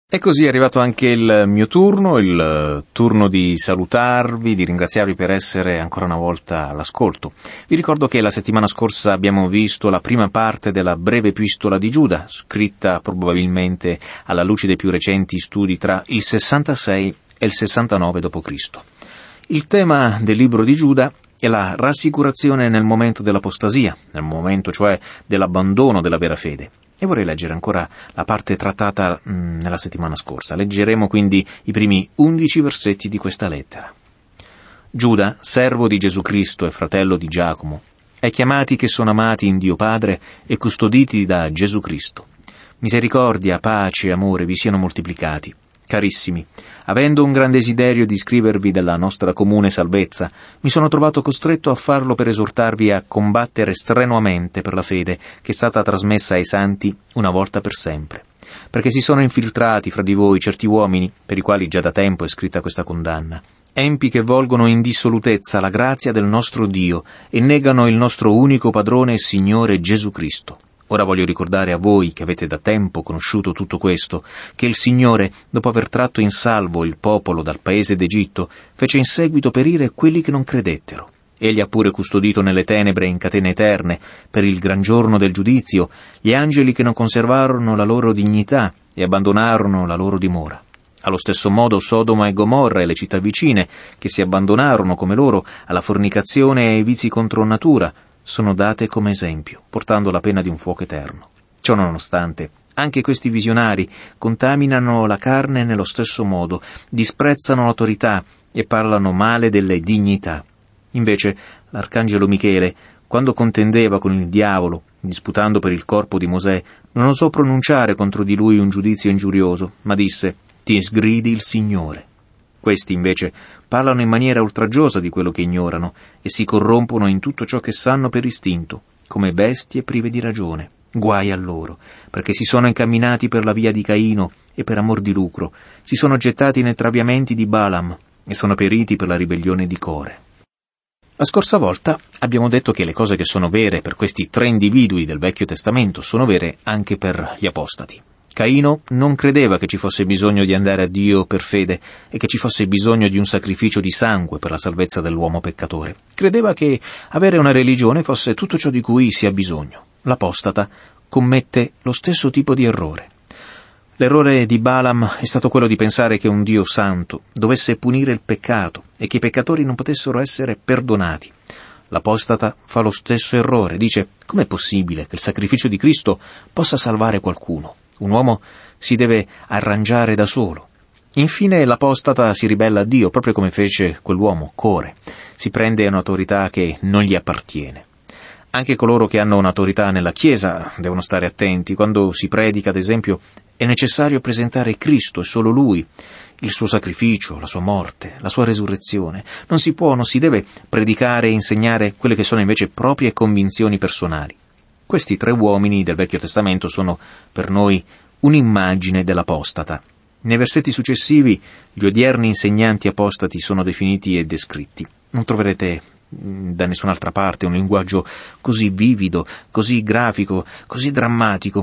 E così è arrivato anche il mio turno, il turno di salutarvi, di ringraziarvi per essere ancora una volta all'ascolto. Vi ricordo che la settimana scorsa abbiamo visto la prima parte della breve epistola di Giuda, scritta probabilmente alla luce dei più recenti studi tra il 66 e il 69 d.C. Il tema del libro di Giuda è la rassicurazione nel momento dell'apostasia, nel momento cioè dell'abbandono della vera fede. E vorrei leggere ancora la parte trattata nella settimana scorsa. Leggeremo quindi i primi 11 versetti di questa lettera. Giuda, servo di Gesù Cristo e fratello di Giacomo, ai chiamati che sono amati in Dio Padre e custoditi da Gesù Cristo. Misericordia, pace e amore vi siano moltiplicati. Carissimi, avendo un gran desiderio di scrivervi della nostra comune salvezza, mi sono trovato costretto a farlo per esortarvi a combattere strenuamente per la fede che è stata trasmessa ai santi una volta per sempre. Perché si sono infiltrati fra di voi certi uomini, per i quali già da tempo è scritta questa condanna, empi che volgono in dissolutezza la grazia del nostro Dio e negano il nostro unico padrone e Signore Gesù Cristo. Ora voglio ricordare a voi, che avete da tempo conosciuto tutto questo, che il Signore, dopo aver tratto in salvo il popolo dal paese d'Egitto, fece in seguito perire quelli che non credettero. Egli ha pure custodito nelle tenebre in catene eterne, per il gran giorno del giudizio, gli angeli che non conservarono la loro dignità e abbandonarono la loro dimora. Allo stesso modo Sodoma e Gomorra e le città vicine, che si abbandonarono come loro alla fornicazione e ai vizi contro natura, sono date come esempio, portando la pena di un fuoco eterno. Ciò nonostante, anche questi visionari contaminano la carne nello stesso modo, disprezzano l'autorità e parlano male delle dignità. Invece, l'arcangelo Michele, quando contendeva con il diavolo, disputando per il corpo di Mosè, non osò pronunciare contro di lui un giudizio ingiurioso, ma disse: «Ti sgridi il Signore». Questi, invece, parlano in maniera oltraggiosa di quello che ignorano e si corrompono in tutto ciò che sanno per istinto, come bestie prive di ragione. Guai a loro, perché si sono incamminati per la via di Caino e per amor di lucro, si sono gettati nei traviamenti di Balaam e sono periti per la ribellione di Core. La scorsa volta abbiamo detto che le cose che sono vere per questi 3 individui del Vecchio Testamento sono vere anche per gli apostati. Caino non credeva che ci fosse bisogno di andare a Dio per fede e che ci fosse bisogno di un sacrificio di sangue per la salvezza dell'uomo peccatore. Credeva che avere una religione fosse tutto ciò di cui si ha bisogno. L'apostata commette lo stesso tipo di errore. L'errore di Balaam è stato quello di pensare che un Dio santo dovesse punire il peccato e che i peccatori non potessero essere perdonati. L'apostata fa lo stesso errore, dice: com'è possibile che il sacrificio di Cristo possa salvare qualcuno? Un uomo si deve arrangiare da solo. Infine l'apostata si ribella a Dio, proprio come fece quell'uomo, Core. Si prende un'autorità che non gli appartiene. Anche coloro che hanno un'autorità nella Chiesa devono stare attenti. Quando si predica, ad esempio, è necessario presentare Cristo e solo Lui, il suo sacrificio, la sua morte, la sua resurrezione. Non si deve predicare e insegnare quelle che sono invece proprie convinzioni personali. Questi 3 uomini del Vecchio Testamento sono per noi un'immagine dell'apostata. Nei versetti successivi gli odierni insegnanti apostati sono definiti e descritti. Non troverete da nessun'altra parte un linguaggio così vivido, così grafico, così drammatico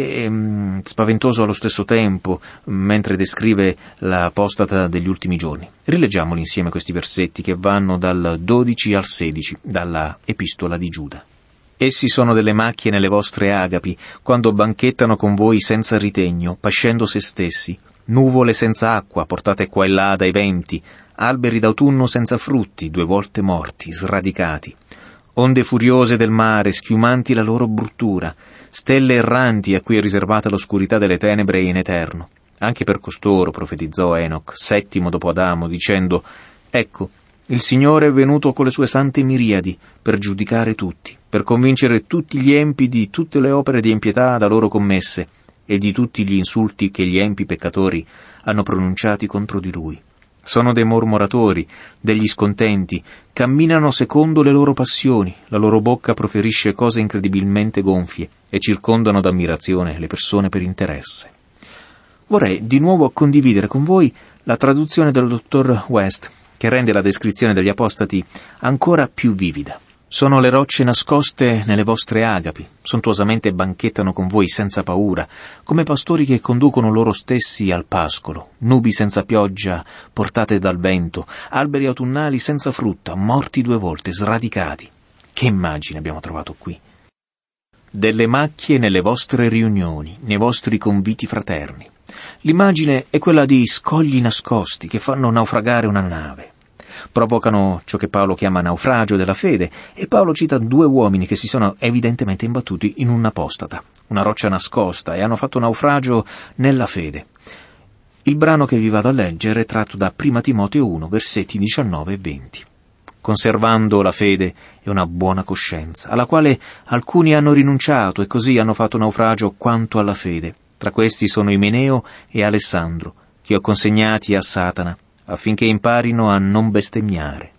e spaventoso allo stesso tempo, mentre descrive l'apostata degli ultimi giorni. Rileggiamoli insieme questi versetti che vanno dal 12 al 16, dalla epistola di Giuda. Essi sono delle macchie nelle vostre agapi, quando banchettano con voi senza ritegno, pascendo se stessi, nuvole senza acqua, portate qua e là dai venti, alberi d'autunno senza frutti, 2 volte morti, sradicati, onde furiose del mare, schiumanti la loro bruttura, stelle erranti a cui è riservata l'oscurità delle tenebre in eterno. Anche per costoro profetizzò Enoch, 7° dopo Adamo, dicendo: «Ecco, il Signore è venuto con le sue sante miriadi per giudicare tutti, per convincere tutti gli empi di tutte le opere di impietà da loro commesse e di tutti gli insulti che gli empi peccatori hanno pronunciati contro di Lui. Sono dei mormoratori, degli scontenti, camminano secondo le loro passioni, la loro bocca proferisce cose incredibilmente gonfie e circondano d'ammirazione le persone per interesse». Vorrei di nuovo condividere con voi la traduzione del dottor West, che rende la descrizione degli apostati ancora più vivida. Sono le rocce nascoste nelle vostre agapi, sontuosamente banchettano con voi senza paura, come pastori che conducono loro stessi al pascolo, nubi senza pioggia portate dal vento, alberi autunnali senza frutta, morti 2 volte, sradicati. Che immagine abbiamo trovato qui! Delle macchie nelle vostre riunioni, nei vostri conviti fraterni. L'immagine è quella di scogli nascosti che fanno naufragare una nave. Provocano ciò che Paolo chiama naufragio della fede, e Paolo cita 2 uomini che si sono evidentemente imbattuti in un'apostata, una roccia nascosta, e hanno fatto naufragio nella fede. Il brano che vi vado a leggere è tratto da 1 Timoteo 1, versetti 19 e 20. Conservando la fede e una buona coscienza, alla quale alcuni hanno rinunciato e così hanno fatto naufragio quanto alla fede. Tra questi sono Imeneo e Alessandro, che ho consegnati a Satana, affinché imparino a non bestemmiare.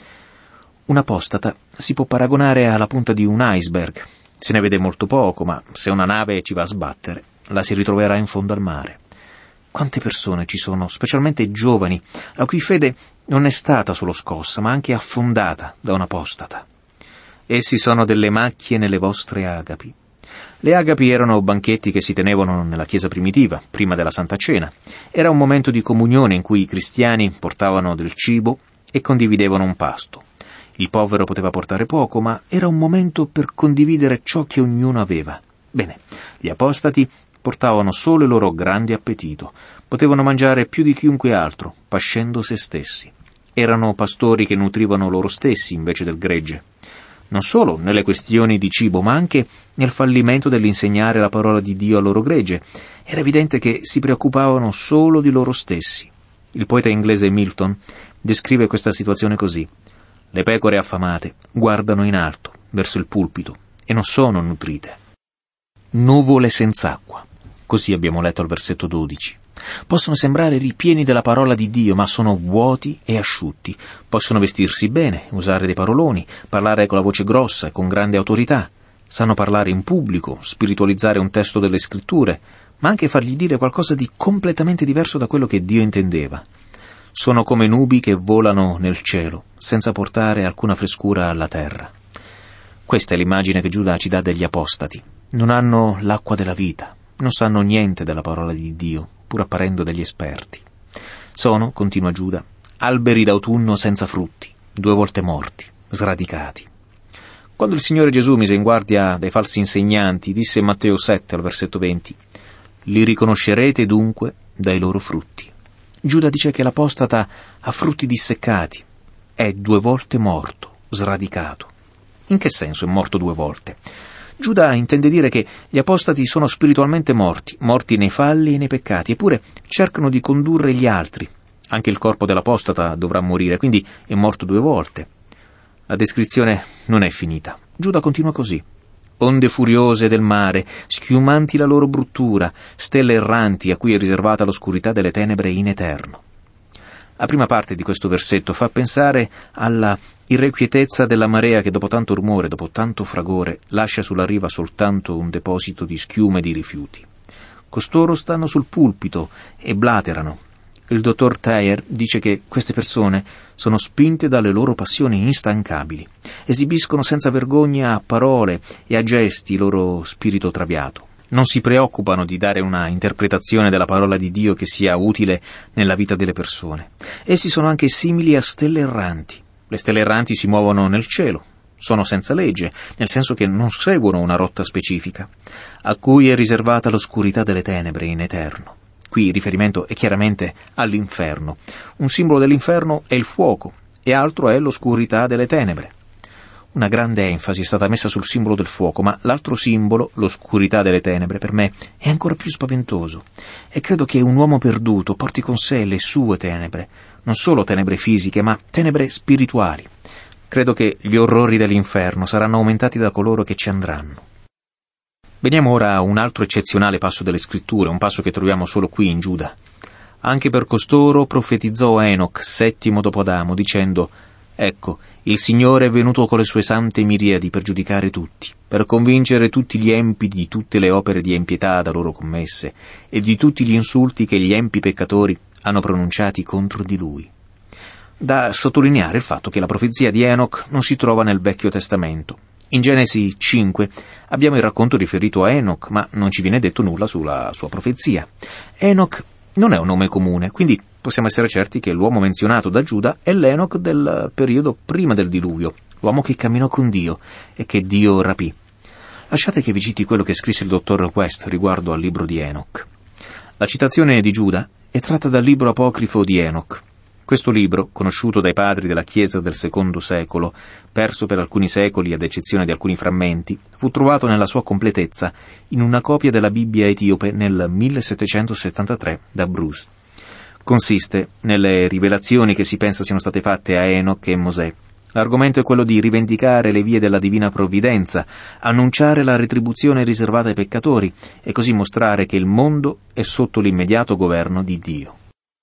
Un apostata si può paragonare alla punta di un iceberg. Se ne vede molto poco, ma se una nave ci va a sbattere, la si ritroverà in fondo al mare. Quante persone ci sono, specialmente giovani, la cui fede non è stata solo scossa, ma anche affondata da un apostata. Essi sono delle macchie nelle vostre agapi. Le agapi erano banchetti che si tenevano nella chiesa primitiva, prima della Santa Cena. Era un momento di comunione in cui i cristiani portavano del cibo e condividevano un pasto. Il povero poteva portare poco, ma era un momento per condividere ciò che ognuno aveva. Bene, gli apostati portavano solo il loro grande appetito. Potevano mangiare più di chiunque altro, pascendo se stessi. Erano pastori che nutrivano loro stessi invece del gregge. Non solo nelle questioni di cibo, ma anche nel fallimento dell'insegnare la parola di Dio al loro gregge. Era evidente che si preoccupavano solo di loro stessi. Il poeta inglese Milton descrive questa situazione così: le pecore affamate guardano in alto, verso il pulpito, e non sono nutrite. Nuvole senza acqua. Così abbiamo letto al versetto 12. Possono sembrare ripieni della parola di Dio, ma sono vuoti e asciutti. Possono vestirsi bene, usare dei paroloni, parlare con la voce grossa e con grande autorità. Sanno parlare in pubblico, spiritualizzare un testo delle scritture, ma anche fargli dire qualcosa di completamente diverso da quello che Dio intendeva. Sono come nubi che volano nel cielo, senza portare alcuna frescura alla terra. Questa è l'immagine che Giuda ci dà degli apostati. Non hanno l'acqua della vita, non sanno niente della parola di Dio, pur apparendo degli esperti. Sono, continua Giuda, alberi d'autunno senza frutti, 2 volte morti, sradicati. Quando il Signore Gesù mise in guardia dai falsi insegnanti, disse in Matteo 7 al versetto 20: li riconoscerete dunque dai loro frutti. Giuda dice che l'apostata ha frutti disseccati, è 2 volte morto, sradicato. In che senso è morto 2 volte? Giuda intende dire che gli apostati sono spiritualmente morti nei falli e nei peccati, eppure cercano di condurre gli altri. Anche il corpo dell'apostata dovrà morire, quindi è morto 2 volte. La descrizione non è finita. Giuda continua così: onde furiose del mare, schiumanti la loro bruttura, stelle erranti a cui è riservata l'oscurità delle tenebre in eterno. La prima parte di questo versetto fa pensare alla irrequietezza della marea che dopo tanto rumore, dopo tanto fragore, lascia sulla riva soltanto un deposito di schiuma e di rifiuti. Costoro stanno sul pulpito e blaterano. Il dottor Thayer dice che queste persone sono spinte dalle loro passioni instancabili. Esibiscono senza vergogna a parole e a gesti il loro spirito traviato. Non si preoccupano di dare una interpretazione della parola di Dio che sia utile nella vita delle persone. Essi sono anche simili a stelle erranti. Le stelle erranti si muovono nel cielo, sono senza legge, nel senso che non seguono una rotta specifica, a cui è riservata l'oscurità delle tenebre in eterno. Qui il riferimento è chiaramente all'inferno. Un simbolo dell'inferno è il fuoco, e altro è l'oscurità delle tenebre. Una grande enfasi è stata messa sul simbolo del fuoco, ma l'altro simbolo, l'oscurità delle tenebre, per me è ancora più spaventoso. E credo che un uomo perduto porti con sé le sue tenebre, non solo tenebre fisiche, ma tenebre spirituali. Credo che gli orrori dell'inferno saranno aumentati da coloro che ci andranno. Veniamo ora a un altro eccezionale passo delle scritture, un passo che troviamo solo qui in Giuda. Anche per costoro profetizzò Enoch, 7° dopo Adamo, dicendo: ecco, il Signore è venuto con le sue sante miriadi per giudicare tutti, per convincere tutti gli empi di tutte le opere di empietà da loro commesse e di tutti gli insulti che gli empi peccatori hanno pronunciati contro di lui. da sottolineare il fatto che la profezia di Enoch non si trova nel Vecchio Testamento. In Genesi 5 abbiamo il racconto riferito a Enoch, ma non ci viene detto nulla sulla sua profezia. Enoch non è un nome comune, quindi possiamo essere certi che l'uomo menzionato da Giuda è l'Enoch del periodo prima del diluvio, l'uomo che camminò con Dio e che Dio rapì. Lasciate che vi citi quello che scrisse il dottor West riguardo al libro di Enoch. La citazione di Giuda è tratta dal libro apocrifo di Enoch. Questo libro, conosciuto dai padri della Chiesa del II secolo, perso per alcuni secoli ad eccezione di alcuni frammenti, fu trovato nella sua completezza in una copia della Bibbia etiope nel 1773 da Bruce. Consiste nelle rivelazioni che si pensa siano state fatte a Enoch e Mosè. L'argomento è quello di rivendicare le vie della divina provvidenza, annunciare la retribuzione riservata ai peccatori e così mostrare che il mondo è sotto l'immediato governo di Dio.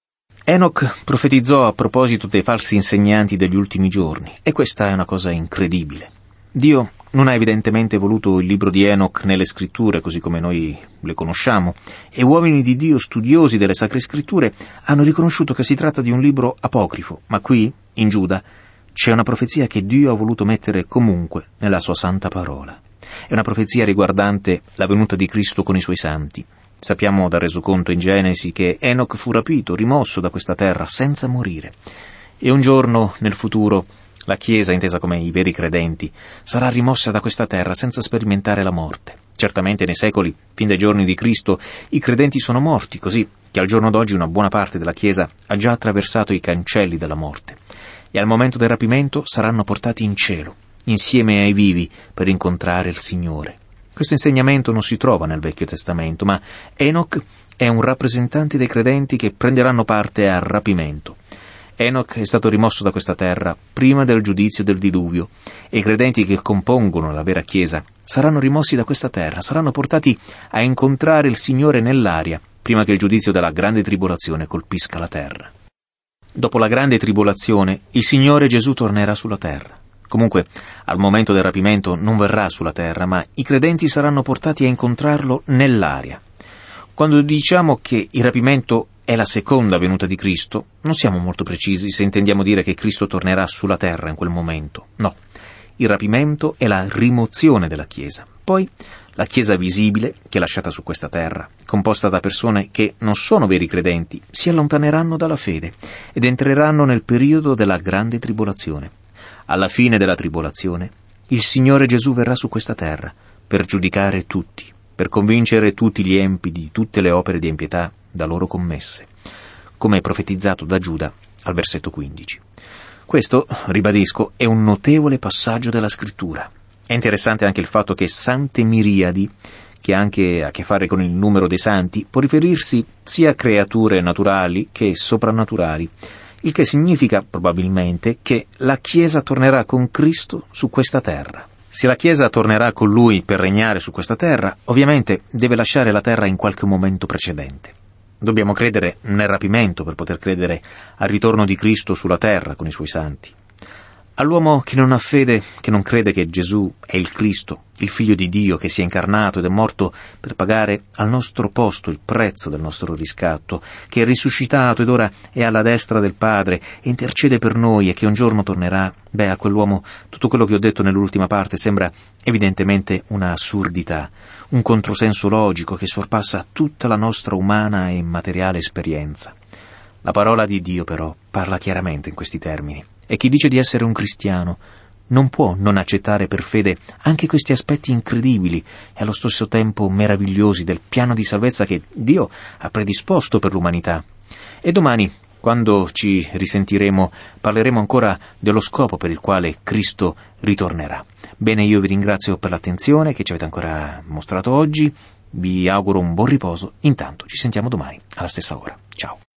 Enoch profetizzò a proposito dei falsi insegnanti degli ultimi giorni, e questa è una cosa incredibile. Dio non ha evidentemente voluto il libro di Enoch nelle scritture così come noi le conosciamo, e uomini di Dio studiosi delle sacre scritture hanno riconosciuto che si tratta di un libro apocrifo, ma qui, in Giuda, c'è una profezia che Dio ha voluto mettere comunque nella sua santa parola. È una profezia riguardante la venuta di Cristo con i suoi santi. Sappiamo dal resoconto in Genesi che Enoch fu rapito, rimosso da questa terra senza morire. E un giorno nel futuro la Chiesa, intesa come i veri credenti, sarà rimossa da questa terra senza sperimentare la morte. Certamente nei secoli, fin dai giorni di Cristo, i credenti sono morti, così che al giorno d'oggi una buona parte della Chiesa ha già attraversato i cancelli della morte. E al momento del rapimento saranno portati in cielo, insieme ai vivi, per incontrare il Signore. Questo insegnamento non si trova nel Vecchio Testamento, ma Enoch è un rappresentante dei credenti che prenderanno parte al rapimento. Enoch è stato rimosso da questa terra prima del giudizio del diluvio, e i credenti che compongono la vera Chiesa saranno rimossi da questa terra, saranno portati a incontrare il Signore nell'aria, prima che il giudizio della grande tribolazione colpisca la terra. Dopo la grande tribolazione, il Signore Gesù tornerà sulla terra. Comunque, al momento del rapimento non verrà sulla terra, ma i credenti saranno portati a incontrarlo nell'aria. Quando diciamo che il rapimento è la seconda venuta di Cristo, non siamo molto precisi se intendiamo dire che Cristo tornerà sulla terra in quel momento. No, il rapimento è la rimozione della Chiesa. Poi, la Chiesa visibile, che è lasciata su questa terra, composta da persone che non sono veri credenti, si allontaneranno dalla fede ed entreranno nel periodo della grande tribolazione. Alla fine della tribolazione, il Signore Gesù verrà su questa terra per giudicare tutti, per convincere tutti gli empi di tutte le opere di impietà da loro commesse, come profetizzato da Giuda al versetto 15. Questo, ribadisco, è un notevole passaggio della Scrittura. È interessante anche il fatto che sante miriadi, che ha anche a che fare con il numero dei santi, può riferirsi sia a creature naturali che soprannaturali, il che significa, probabilmente, che la Chiesa tornerà con Cristo su questa terra. Se la Chiesa tornerà con Lui per regnare su questa terra, ovviamente deve lasciare la terra in qualche momento precedente. Dobbiamo credere nel rapimento per poter credere al ritorno di Cristo sulla terra con i Suoi santi. All'uomo che non ha fede, che non crede che Gesù è il Cristo, il Figlio di Dio che si è incarnato ed è morto per pagare al nostro posto il prezzo del nostro riscatto, che è risuscitato ed ora è alla destra del Padre e intercede per noi e che un giorno tornerà, a quell'uomo tutto quello che ho detto nell'ultima parte sembra evidentemente una assurdità, un controsenso logico che sorpassa tutta la nostra umana e materiale esperienza. La parola di Dio però parla chiaramente in questi termini. E chi dice di essere un cristiano non può non accettare per fede anche questi aspetti incredibili e allo stesso tempo meravigliosi del piano di salvezza che Dio ha predisposto per l'umanità. E domani, quando ci risentiremo, parleremo ancora dello scopo per il quale Cristo ritornerà. Bene, io vi ringrazio per l'attenzione che ci avete ancora mostrato oggi, vi auguro un buon riposo, intanto ci sentiamo domani alla stessa ora. Ciao.